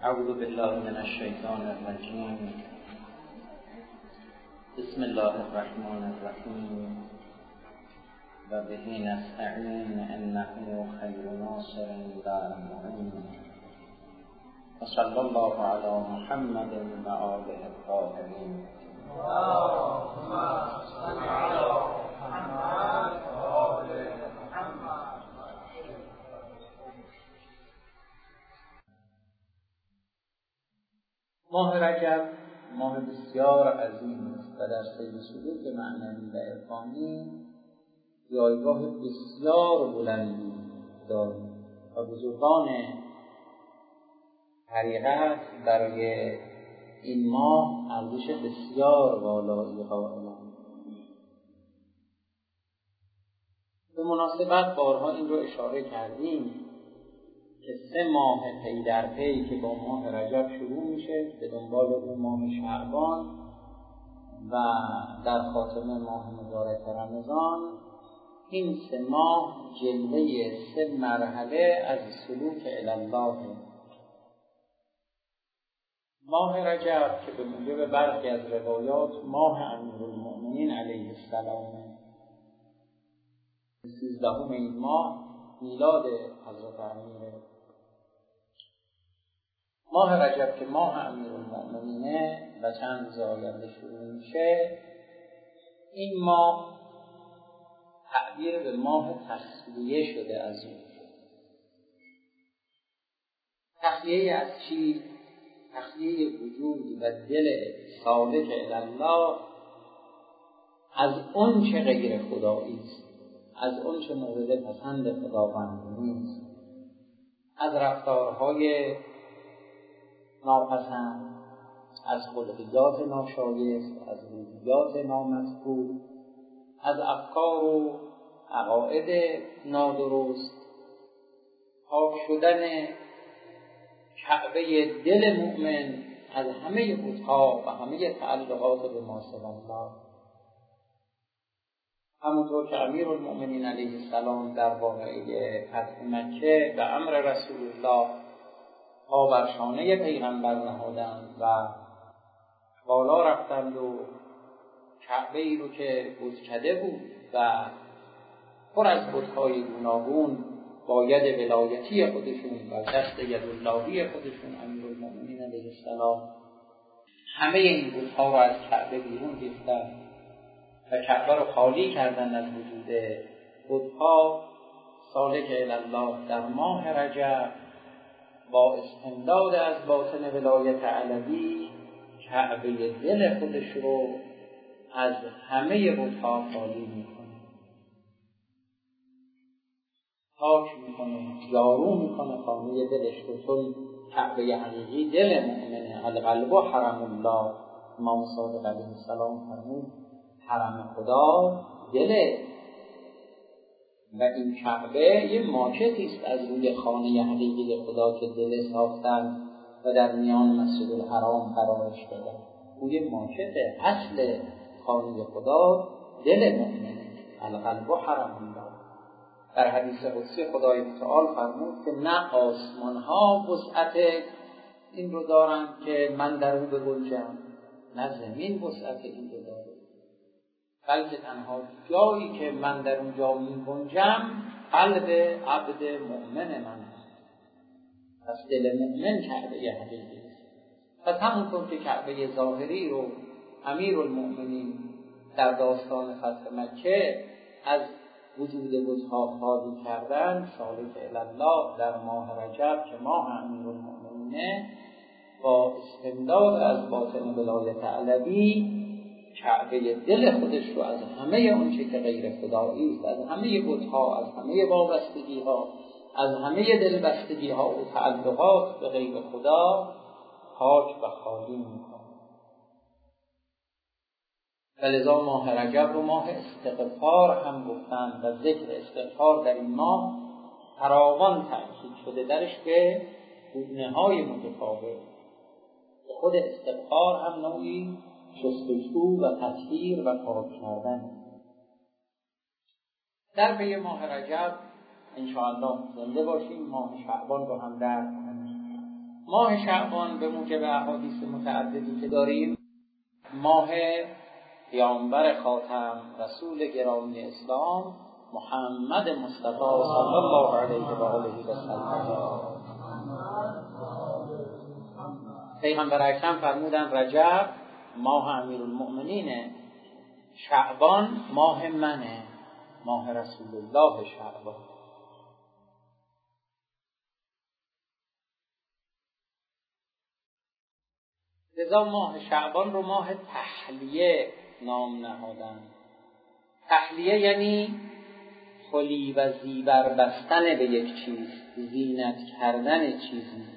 اعوذ بالله من الشیطان الرجیم. بسم الله الرحمن الرحیم و به نستعین انه خیر ناصر لا معین و صلی الله علی محمد و آله الطاهرین. اللهم صل علی محمد و آل محمد. ماه رجب ماه بسیار عظیم است و در سیر سلوک معنوی و عرفانی جایگاه بسیار بلندی دارد و بزرگان طریقت برای این ماه ارزش بسیار والایی قائلند. به مناسبت بارها این رو اشاره کردیم که 3 ماه پی در پی که با ماه رجب شروع میشه، به دنبال اون ماه شعبان و در خاتمه ماه مبارک رمضان، این 3 ماه جلوه 3 مرحله از سلوک الی الله. ماه رجب که به موجب برخی از روایات ماه امیرالمؤمنین علیه السلام، 13 این ماه میلاد حضرت امیر. ماه رجب که ماه امیرالمؤمنینه و چند روز آینده شروع میشه، این ماه تعبیر به ماه تخلیه شده از اون. تخلیه از چی؟ تخلیه وجود و دل سالک الی الله از اون چه غیر خدایی است، از اون چه مورد پسند خداوند نیست، از رفتارهای ناپسند، از خلقیات ناشایست، از روحیات نامطبوع، از افکار و عقاید نادرست. پاک شدن کعبه دل مؤمن از همه بت‌ها و همه تعلقات به ما سوی الله. همونطور که امیرالمؤمنین علیه السلام در واقعه فتح مکه به امر رسول الله پا بر شانه پیغمبر نهادند و بالا رفتند و کعبه ای رو که بتکده بود و پر از بت‌های گوناگون با ید ولایتی خودشون و دست یداللهی خودشون، امیرالمؤمنین علیه السلام همه این بت‌ها رو از کعبه بیرون ریختند و کعبه رو خالی کردن از وجود بت‌ها. سالک الی الله در ماه رجب با استمداد از باطن ولایت علوی کعبه دل خودش رو از همه بت‌ها خالی میکنه، پاک میکنه، جارو میکنه خانه دلش رو. چون کعبه حقیقی دل مؤمنه. القلب حرم الله. امام صادق علیه السلام فرمود حرم خدا دله و این کعبه یه ماکتی است از روی خانه حقیقی خدا که دل ساختن و در میان مسجد الحرام قرارش دادن. او یه ماکته. اصل خانه خدا دل مؤمنه. القلب حرم الله. در حدیث قدسی خدای متعال فرمود که نه آسمان ها وسعت این رو دارن که من در اون بگنجم، نه زمین وسعت این رو داره، بلکه تنها جایی که من در اونجا می‌گنجم قلب عبد مؤمن من است. پس دل مؤمن کعبه حقیقی است. پس همونطور که کعبه ظاهری رو امیرالمؤمنین در داستان فتح مکه از وجود بت‌ها خالی کردن، سالک الی الله در ماه رجب که ماه امیرالمؤمنینه با استمداد از باطن ولایت علوی کعبه دل خودش رو از همه اون چه که غیر خدایی است، از همه بت‌ها، از همه وابستگی‌ها، از همه دلبستگی‌ها و تعلقات به غیر خدا پاک و خالی می‌کنه. لذا ماه رجب و ماه استغفار هم گفتند و ذکر استغفار در این ماه فراوان تأکید شده درش به گونه‌های متفاوت. خود استغفار هم نوعی شستشو و تطهیر و پاک کردن. در پی ماه رجب انشاءالله زنده باشیم، ماه شعبان رو هم در ماه شعبان به موجب احادیث متعددی که داریم ماه پیامبر خاتم رسول گرامی اسلام محمد مصطفی صلی الله علیه و آله و سلم. پیغمبر اکرم فرمودن رجب ماه امیرالمؤمنینه، شعبان ماه منه، ماه رسول الله شعبان. لذا ماه شعبان رو ماه تحلیه نام نهادن. تحلیه یعنی خلی و زیور بستن به یک چیز، زینت کردن چیزی.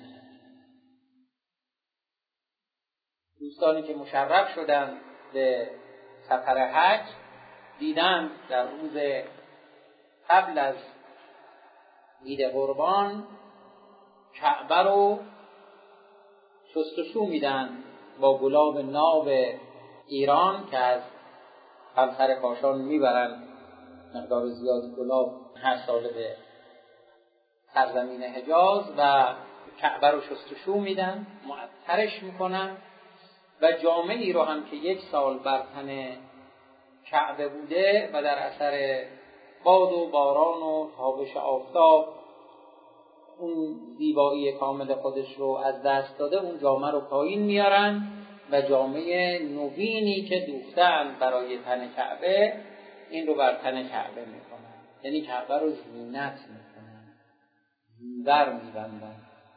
دوستانی که مشرف شدن به سفر حج دیدن در روز قبل از عید قربان کعبه رو شستشو میدن با گلاب ناب ایران که از همسر کاشان میبرن مقدار زیادی گلاب هر سال به سرزمین حجاز و کعبه رو شستشو میدن، معطرش میکنن و جامعی رو هم که یک سال بر تن کعبه بوده و در اثر باد و باران و تابش آفتاب اون زیبایی کامل خودش رو از دست داده، اون جامعه رو پایین میارن و جامعه نوینی که دوختن برای تن کعبه این رو بر تن کعبه میکنن، یعنی کعبه رو زینت میکنن، زیور میبندن.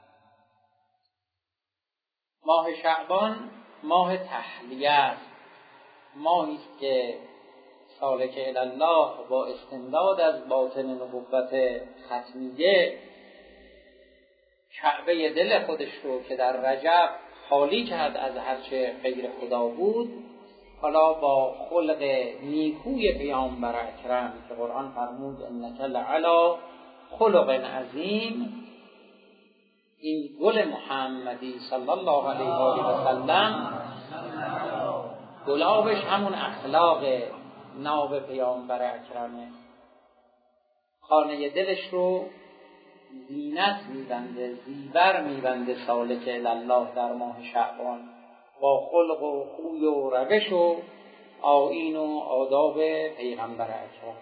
ماه شعبان ماه تحلیه است، ماهی است که سالک الله با استمداد از باطن نبوت ختمیه کعبه دل خودش رو که در رجب خالی کرد از هرچه غیر خدا بود، حالا با خلق نیکوی پیامبر اکرم که قرآن فرمود انک لعلی خلق عظیم، این گل محمدی صلی الله علیه و آله و سلم گلابش همون اخلاق ناب پیامبر اکرمه، خانه دلش رو زینت میبنده، زیور میبنده سالک الله در ماه شعبان با خلق و خوی و روش و آیین و آداب پیغمبر اکرم.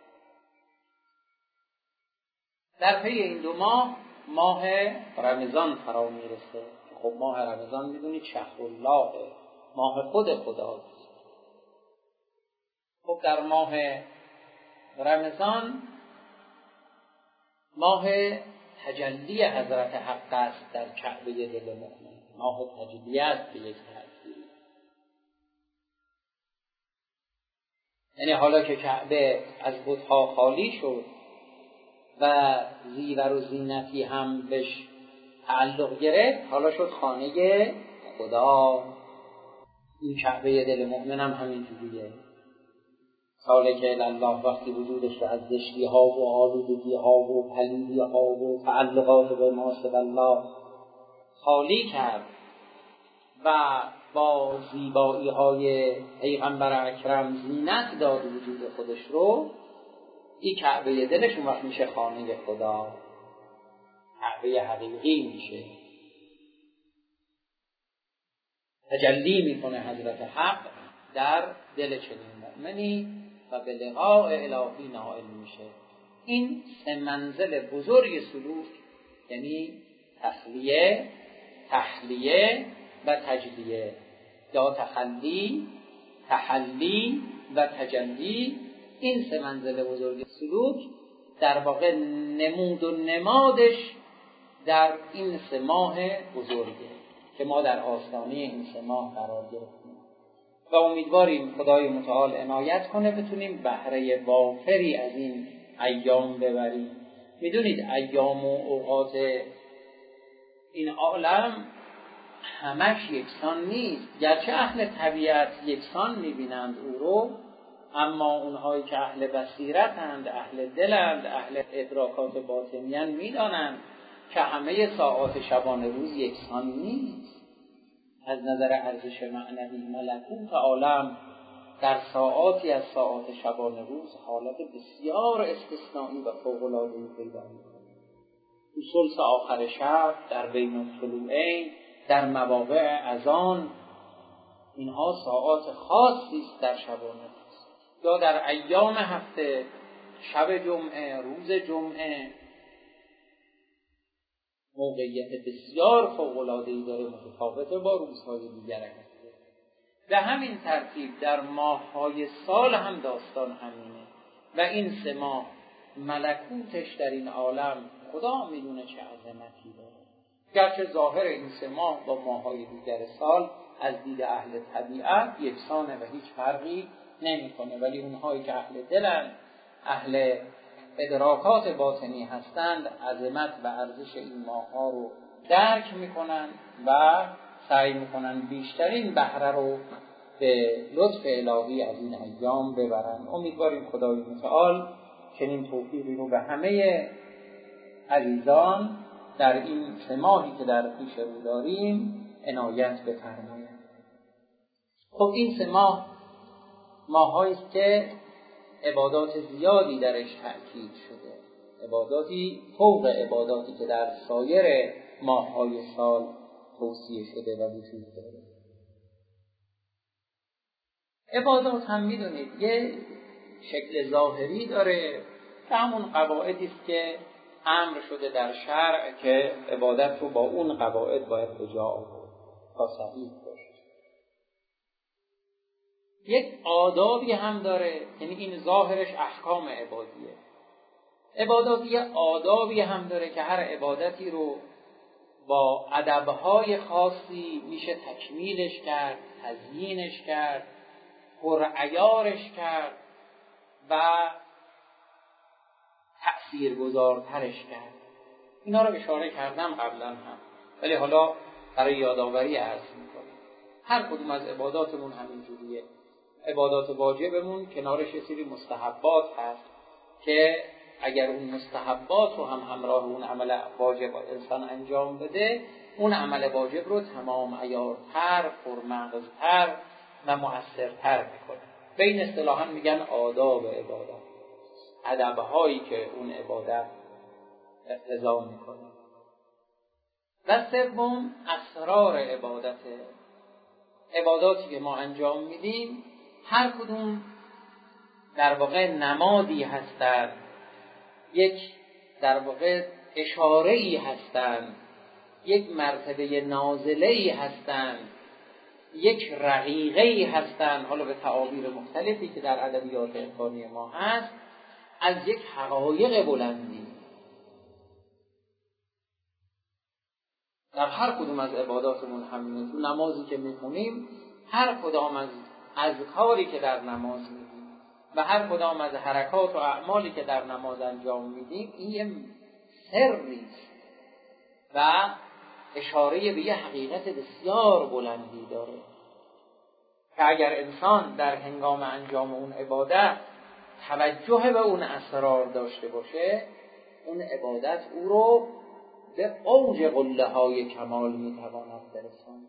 در پی این دو ماه رمضان فرا میرسه. خب ماه رمضان میدونید شهر الله، ماه خود خداست. خب در ماه رمضان ماه تجلی حضرت حق است در کعبه دل مؤمن، ماه تجلی است به یک تأثیر. یعنی حالا که کعبه از بت‌ها خالی شد و زیور و زینتی هم بهش تعلق گرفت، حالا شد خانه خدا. این کعبه دل مؤمن هم همین جوریه. سالک الله وقتی وجودش رو از زشتی ها و آلودگی ها و پلیدی ها و تعلقات به مناسب الله خالی کرد و با زیبایی های پیغمبر اکرم زینت داد وجود خودش رو، این کعبه دلش اون وقت میشه خانه خدا، کعبه حقیقی میشه. تجلی میکنه حضرت حق در دل چنین مؤمنی و به لقاء الهی نائل میشه. این سه منزل بزرگ سلوک، یعنی تخلیه، تحلیه و تجلیه، یا تخلی، تحلی و تجلی، این سه منزل بزرگ سلوک در واقع نمود و نمادش در این سه ماه بزرگه که ما در آستانه این سه ماه قرار گرفتیم و امیدواریم خدای متعال عنایت کنه بتونیم بهره وافری از این ایام ببریم. میدونید ایام و اوقات این عالم همش یکسان نیست، گرچه اهل طبیعت یکسان میبینند او رو، اما اونهایی که اهل بصیرتند، اهل دلند، اهل ادراکات باطنیان میدانند که همه ساعات شبانه روز یکسان نیست. از نظر ارزش معنوی ملکوت عالم در ساعاتی از ساعات شبانه روز حالت بسیار استثنایی و فوق‌العاده‌ای پیدا می‌کند. تو ثلث آخر شب، در بین الطلوعین، در مواقع اذان، اینها ساعات خاصی است در شبانه یا در ایام هفته، شب جمعه، روز جمعه موقعیت بسیار فوق‌العاده‌ای داره، متفاوته با روزهای دیگر هفته. به همین ترتیب در ماه‌های سال هم داستان همینه و این 3 ماه ملکوتش در این عالم خدا میدونه چه عظمتی داره. گرچه ظاهر این 3 ماه با ماه‌های دیگر سال از دید اهل طبیعت یکسانه و هیچ فرقی نمی‌کنه، ولی اونهایی که اهل دلن، اهل ادراکات باطنی هستند، عظمت و ارزش این ماه‌ها رو درک می‌کنن و سعی می‌کنن بیشترین بهره رو به لطف الهی از این ایام ببرن. امیدواریم خدای متعال چنین توفیقی رو به همه عزیزان در این 3 ماهی که در پیش رو داریم عنایت بفرماید. خب این 3 ماه ماه‌هایی است که عبادات زیادی درش تأکید شده، عباداتی فوق عباداتی که در سایر ماه‌های سال توصیه شده و وجود داره. عبادات هم میدونید یه شکل ظاهری داره که همون قواعدی است که امر شده در شرع که عبادت رو با اون قواعد باید به جا آورد تا صحیح باشه. یک آدابی هم داره، یعنی این ظاهرش احکام عبادیه. عبادات یه آدابی هم داره که هر عبادتی رو با ادب‌های خاصی میشه تکمیلش کرد، تزیینش کرد، پرعیارش کرد و تأثیرگذارترش کرد. اینا رو اشاره کردم قبلا هم، ولی حالا برای یادآوری عرض میکنم. هر کدوم از عباداتمون همین جوریه. عبادات واجبمون کنارش یه سری مستحبات هست که اگر اون مستحبات رو هم همراه اون عمل واجب انسان انجام بده، اون عمل واجب رو تمام عیارتر، پرمغزتر و مؤثرتر میکنه. به این اصطلاحاً میگن آداب عبادت، ادب‌هایی که اون عبادت اقتضا میکنه. و سوم اسرار عبادته. عباداتی که ما انجام میدیم هر کدوم در واقع نمادی هستند، یک در واقع اشاره‌ای هستند، یک مرتبه نازله‌ای هستند، یک رقیقه‌ای هستند، حالا به تعابیر مختلفی که در ادبیات عرفانی ما هست، از یک حقایق بلندی. در هر کدوم از عباداتمون همینه. تو نمازی که میخونیم هر کدام از اذکاری که در نماز میدیم و هر کدام از حرکات و اعمالی که در نماز انجام میدیم این یه سری و اشاره به یه حقیقت بسیار بلندی داره که اگر انسان در هنگام انجام اون عبادت توجه به اون اسرار داشته باشه، اون عبادت او رو به اوج قله های کمال میتواند برساند.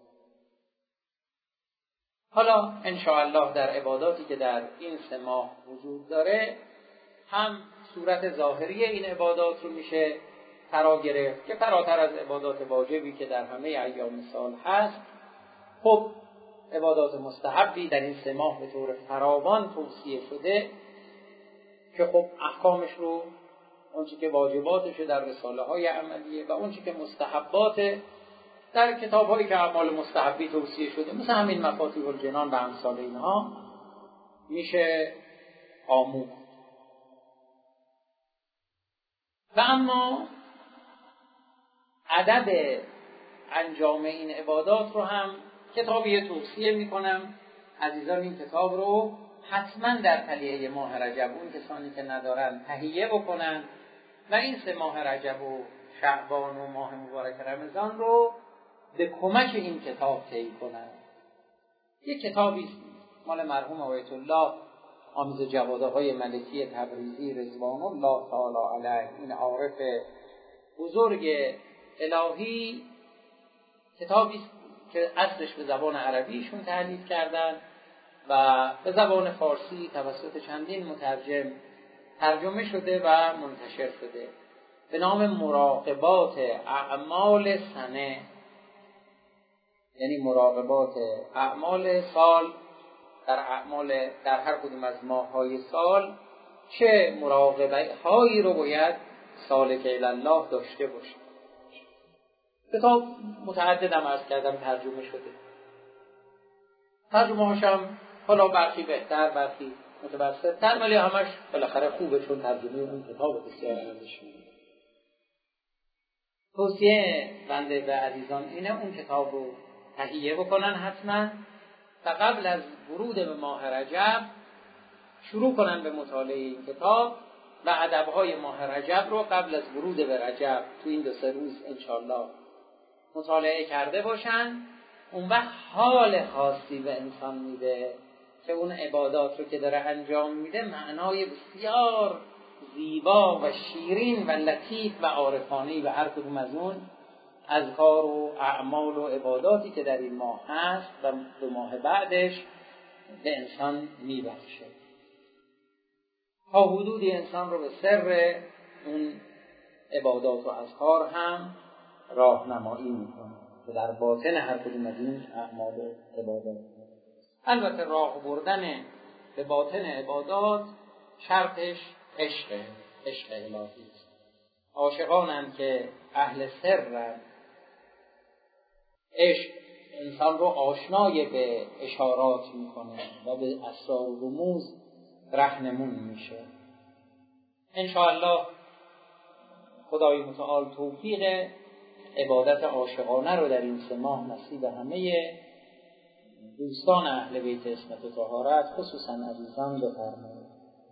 حالا انشاءالله در عباداتی که در این 3 ماه وجود داره هم صورت ظاهری این عبادات رو میشه فرا گرفت که فراتر از عبادات واجبی که در همه ایام سال هست، خب عبادات مستحبی در این 3 ماه به طور فراوان توصیه شده که خب احکامش رو اونچه که واجباتش در رساله های عملیه و اونچه که مستحبات در کتاب هایی که اعمال مستحبی توصیه شده مثل همین مفاتیح الجنان و امثال اینها میشه آموخت. و اما ادب انجام این عبادات رو هم کتابی توصیه میکنم عزیزان این کتاب رو حتما در تلیه ماه رجب اون کسانی که ندارن تهیه بکنن و این 3 ماه رجب و شعبان و ماه مبارک رمضان رو به کمک این کتاب طی کنن. یک کتابی مال مرحوم آیت الله آمیز جواده های ملکی تبریزی رضوان الله تعالی علیه، این عارف بزرگ الهی، کتابی که اصلش به زبان عربیشون تألیف کردن و به زبان فارسی توسط چندین مترجم ترجمه شده و منتشر شده. به نام مراقبات اعمال سنه، یعنی مراقبات اعمال سال، در هر کدوم از ماه‌های سال چه مراقبه هایی رو باید سالک الی الله داشته باشه. کتاب متعددم عرض کردم ترجمه شده، ترجمه هاشم حالا برخی بهتر برخی متوسط‌تر، ولی همش بالاخره خوبه چون ترجمه اون کتاب بسیار ارزشمنده. توصیه بنده به عزیزان اینه اون کتاب رو تهیه بکنن حتما و قبل از ورود به ماه رجب شروع کنن به مطالعه این کتاب و ادب‌های ماه رجب رو قبل از ورود به رجب تو این 2-3 روز انشالله مطالعه کرده باشن. اون وقت حال خاصی به انسان میده که اون عبادات رو که داره انجام میده معنای بسیار زیبا و شیرین و لطیف و عارفانه‌ای به هر کدوم از اون اذکار و اعمال و عباداتی که در این ماه هست و 2 ماه بعدش به انسان میبخشه. تا حدودی انسان رو به سر اون عبادات و اذکار هم راهنمایی میکنه که در باطن هر کدوم از این اعمال و عبادات. البته راه بردن به باطن عبادات شرطش عشق الهی است. عاشقانند که اهل سرند. عشق انسان رو آشنای به اشارات میکنه و به اسرار و رموز رهنمون میشه. انشاءالله خدای متعال توفیق عبادت عاشقانه رو در این 3 ماه نصیب همه دوستان اهل بیت عصمت و طهارت خصوصا عزیزان بفرمایید.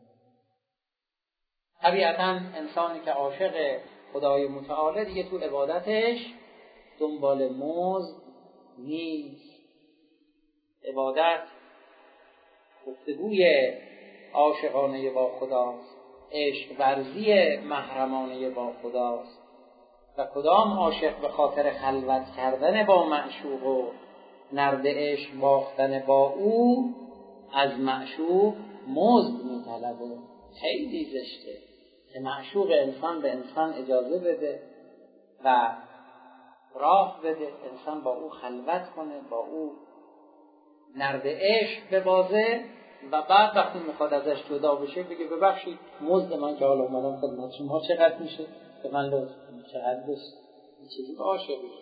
طبیعتاً انسانی که عاشق خدای متعال دیگه تو عبادتش دنبال مزد نیست. عبادت گفتگوی عاشقانه با خداست، عشق ورزی محرمانه با خداست و کدام عاشق به خاطر خلوت کردن با معشوق و نرد عشق باختن با او از معشوق مزد میطلبه. خیلی زشته که معشوق انسان به انسان اجازه بده و راه بده انسان با او خلوت کنه، با او نرد عشق ببازه و بعد وقتی میخواد ازش جدا بشه بگه ببخشید مزد من که حالا اومدم خدمت شما چقدر میشه؟ به من لطف کنید چقدر بشه؟ این چیزی عاشقی.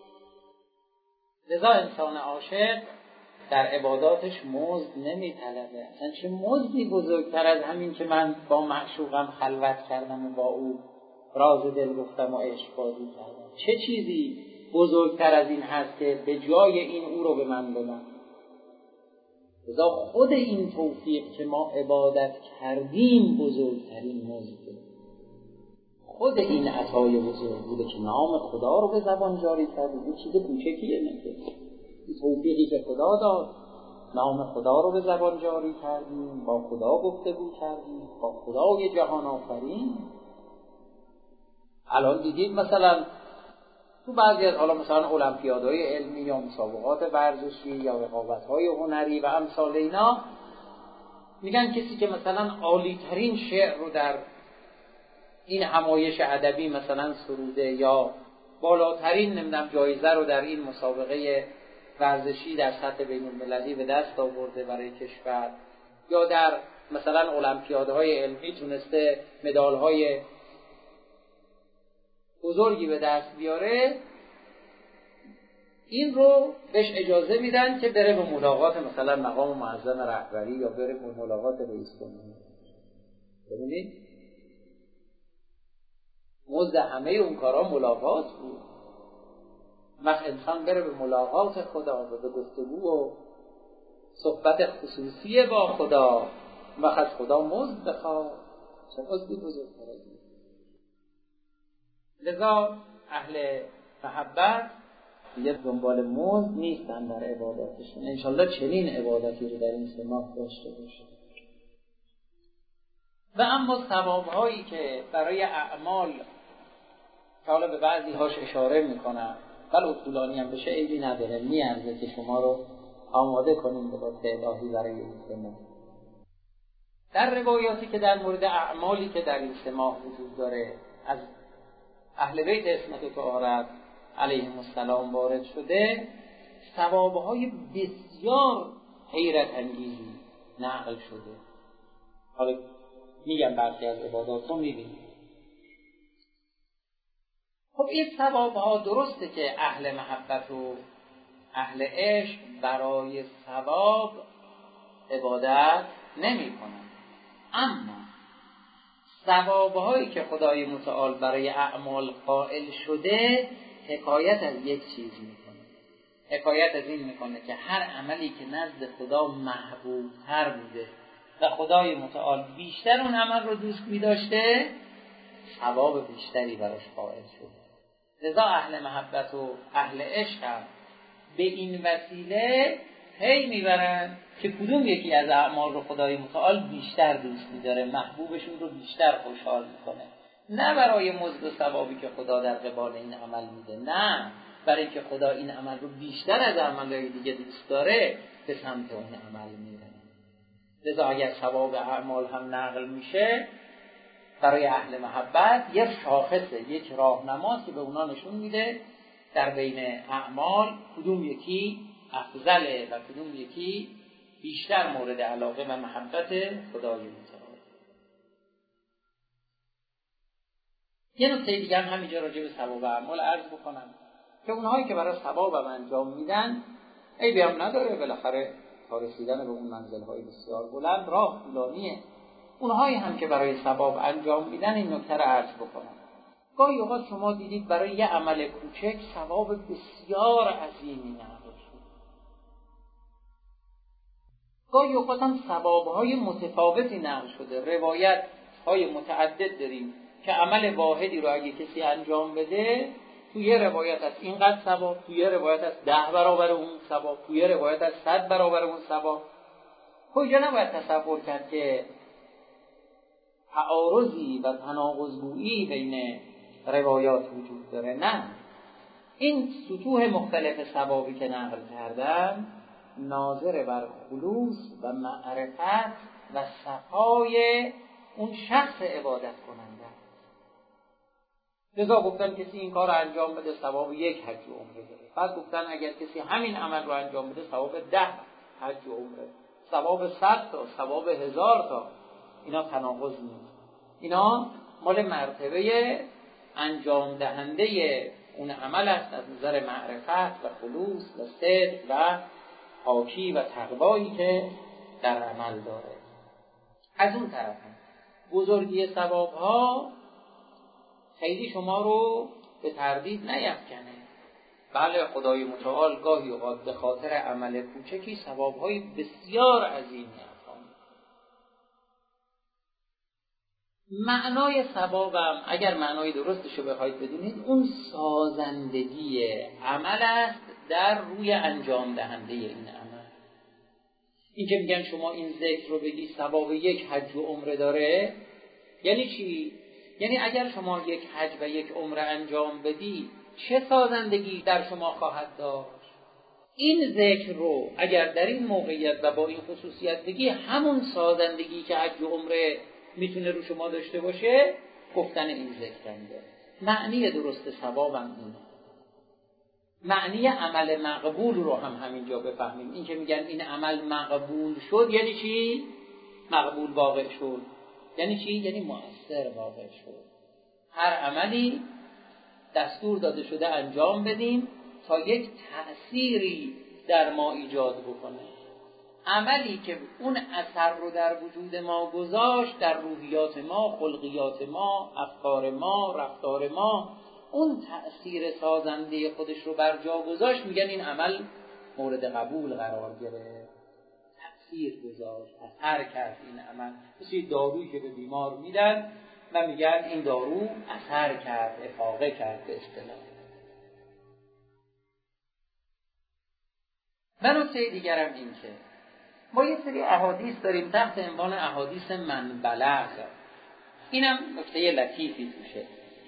لذا انسان عاشق در عباداتش مزد نمیطلبه. اصلا چه مزدی بزرگتر از همین که من با معشوقم خلوت کردم و با او راز دل گفتم و عشق بازی کردم؟ چه چیزی بزرگتر از این هست که به جای این او رو به من بدم؟ لذا خود این توفیق که ما عبادت کردیم بزرگترین مزده. خود این عطای بزرگ بوده که نام خدا رو به زبان جاری کردیم. این چیز کوچکیه نمیده. این توفیقی که خدا داد، نام خدا رو به زبان جاری کردیم، با خدا گفتگو کردیم، با خدای جهان آفرین. الان دیدید مثلا تو بعضی از حالا مثلا المپیادهای علمی یا مسابقات ورزشی یا رقابت‌های هنری و امثال اینا میگن کسی که مثلا عالی ترین شعر رو در این همایش ادبی مثلا سروده یا بالاترین نمیدونم جایزه رو در این مسابقه ورزشی در سطح بین‌المللی به دست آورده برای کشور یا در مثلا المپیادهای علمی تونسته مدال‌های بزرگی به دست بیاره، این رو بهش اجازه میدن که بره به ملاقات مثلا مقام معظم رهبری یا بره به ملاقات رئیس جمهور. ببینید مزد همه اون کارا ملاقات بود. وقت انسان بره به ملاقات خدا و به گفتگو و صحبت خصوصی با خدا و از خدا مزد بخواد، چه مزدی بزرگتر از این؟ لذا اهل محبت دیگه دنبال مزد نیستن در عباداتشون. انشالله چنین عبادتی رو در این 3 ماه داشته باشه. و اما ثواب‌هایی که برای اعمال که حالا به بعضی هاش اشاره میکنم ولی طولانی هم بشه عیبی نداره، میارزه که شما رو آماده کنیم به واسطه الهی برای این 3 ماه. در روایاتی که در مورد اعمالی که در این 3 ماه وجود داره از اهل بیت عصمت و طهارت علیهم السلام وارد شده، ثوابهای بسیار حیرت انگیزی نقل شده. حالا میگم برخی از عبادات رو میبینیم. خب این ثوابها درسته که اهل محبت و اهل عشق برای ثواب عبادت نمی کنند، اما ثوابهایی که خدای متعال برای اعمال قائل شده حکایت از یک چیز میکنه. حکایت از این میکنه که هر عملی که نزد خدا محبوب تر بوده و خدای متعال بیشتر اون عمل رو دوست می‌داشته، ثواب بیشتری براش قائل شده. لذا اهل محبت و اهل عشق هم به این وسیله پی میبرن که کدوم یکی از اعمال رو خدای متعال بیشتر دوست می‌داره، محبوبشون رو بیشتر خوشحال میکنه. نه برای مزد و ثوابی که خدا در قبال این عمل میده، نه، برای اینکه خدا این عمل رو بیشتر از عملهای دیگه دوست داره به سمت اون عمل میره. لذا اگر ثواب اعمال هم نقل میشه برای اهل محبت، یک شاخصه، یک راهنماست که به اونا نشون میده در بین اعمال کدوم یکی افضله و کدوم یکی بیشتر مورد علاقه و محبت خدای متعال. یه نکته دیگه هم همینجا راجع به ثواب اعمال عرض بکنم که اونهایی که برای ثوابم انجام میدن عیبی هم نداره، بالاخره تا رسیدن به اون منزل‌های بسیار بلند راه طولانیه. اونهایی هم که برای ثواب انجام میدن این نکته رو عرض بکنم. گاهی اوقات شما دیدید برای یه عمل کوچک ثواب بسیار عظیمی نقل شد. گاهی اوقات هم ثواب‌های متفاوتی نقل شده. روایت‌های متعدد داریم که عمل واحدی رو اگه کسی انجام بده، تو یه روایت از اینقدر ثواب، تو یه روایت از 10 برابر اون ثواب، تو یه روایت از 100 برابر اون ثواب. کجا نباید تصور کرد که تعارضی و تناقض‌گویی بین روایات وجود داره. نه، این سطوح مختلف ثوابی که نقل کردن ناظر بر خلوص و معرفت و صفای اون شخص عبادت کننده. لذا گفتن کسی این کار رو انجام بده ثواب 1 حج و عمره داره. بعد گفتن اگر کسی همین عمل رو انجام بده ثواب 10 حج و عمره، ثواب 100 تا، ثواب 1000 تا. اینا تناقض نیست. اینا مال مرتبه انجام دهنده اون عمل است از نظر معرفت و خلوص و صدق و پاکی و تقوایی که در عمل داره. از اون طرف بزرگی ثواب‌ها خیلی شما رو به تردید نیفکنه. بله، خدای متعال گاهی اوقات به خاطر عمل کوچکی ثواب‌های بسیار عظیمی عطا می‌کنه. معنای ثوابم اگر معنای درستش رو بخواید بدونید، اون سازندگی عمل است در روی انجام دهنده این عمل. این که میگن شما این ذکر رو بگی ثواب 1 حج و عمره داره، یعنی چی؟ یعنی اگر شما 1 حج و 1 عمره انجام بدی چه سازندگی در شما خواهد داشت؟ این ذکر رو اگر در این موقعیت و با این خصوصیت بگی، همون سازندگی که حج و عمره میتونه رو شما داشته باشه، گفتن این ذکر هم داره. معنی درست ثوابم اینه. معنی عمل مقبول رو هم همینجا بفهمیم. این که میگن این عمل مقبول شد یعنی چی؟ مقبول واقع شد یعنی چی؟ یعنی مؤثر واقع شد. هر عملی دستور داده شده انجام بدیم تا یک تأثیری در ما ایجاد بکنه. عملی که اون اثر رو در وجود ما گذاشت، در روحیات ما، خلقیات ما، افکار ما، رفتار ما، اون تأثیر سازنده خودش رو بر جا گذاشت، میگن این عمل مورد قبول قرار گرفت. تأثیر گذاشت، اثر کرد این عمل. مثل دارویی که به بیمار میدن و میگن این دارو اثر کرد، افاقه کرد به اصطلاح. و نکته دیگرم این که ما یه سری احادیث داریم تحت عنوان احادیث من بلغ. اینم نکته لطیفی توشه.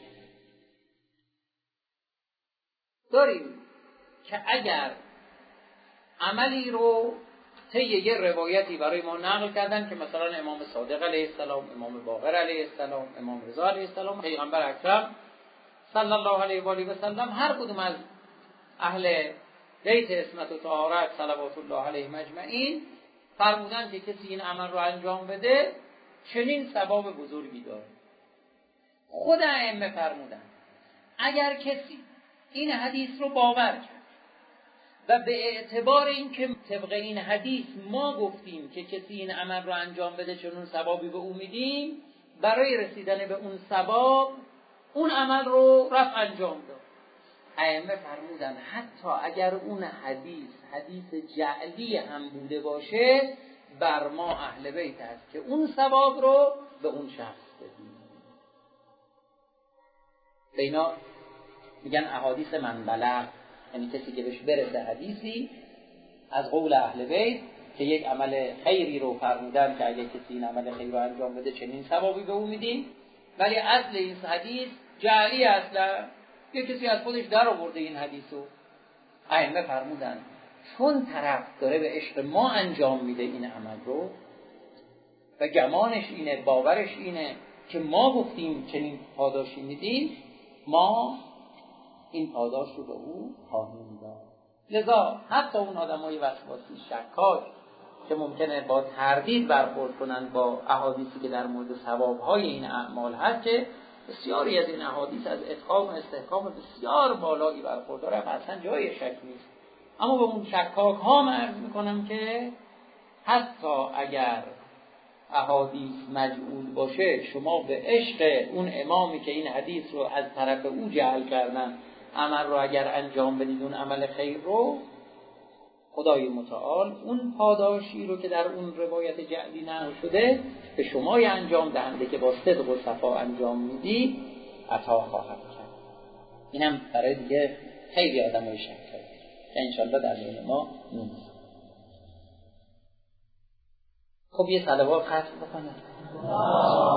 داریم که اگر عملی رو طی یه روایتی برای ما نقل کردن که مثلا امام صادق علیه السلام، امام باقر علیه السلام، امام رضا علیه السلام، پیغمبر اکرم صلی الله علیه و آله و سلم هر کدوم از اهل بیت عصمت و طهارت صلوات الله علیهم اجمعین فرمودن که کسی این عمل رو انجام بده چنین ثواب بزرگی داره. خود ائمه فرمودن اگر کسی این حدیث رو باور کرد و به اعتبار اینکه طبق این حدیث ما گفتیم که کسی این عمل رو انجام بده چنون ثوابی به او میدیم، برای رسیدن به اون ثواب اون عمل رو رفت انجام داد. ائمه فرمودن حتی اگر اون حدیث جعلی هم بوده باشه، بر ما اهل بیت است که اون ثواب رو به اون شخص بدیم. به اینا میگن احادیث من بلغ، یعنی کسی که بهش برسه حدیثی از قول اهل بیت که یک عمل خیری رو فرمودن که اگه کسی این عمل خیر رو انجام بده چنین ثوابی به او میدیم، ولی اصل این حدیث جعلی اصلا یک کسی از خودش در آورده این حدیثو. ائمه فرمودن چون طرف داره به عشق ما انجام میده این عمل رو و گمانش اینه، باورش اینه که ما گفتیم چنین پاداشی میدیم، ما این پاداش رو به او خواهیم داد. لذا حتی اون آدمای وسواسی شکاک که ممکنه با تردید برخورد کنن با احادیثی که در مورد ثوابهای این اعمال هست، که بسیاری از این احادیث از اتقام و استحکام بسیار بالایی برخورداره، اصلا جای شک نیست، اما به اون شکاک ها عرض میکنم که حتی اگر احادیث مجعول باشه، شما به عشق اون امامی که این حدیث رو از طرف او جعل کردن عمل رو اگر انجام بدید، اون عمل خیر رو، خدای متعال اون پاداشی رو که در اون روایت جعلی نقل شده به شمای انجام دهنده که با صدق و صفا انجام میدی عطا خواهد کرد. اینم برای دیگه خیلی آدمای شک کرد که انشالله در بین ما نیست. خب یه صلوات ختم بکنه.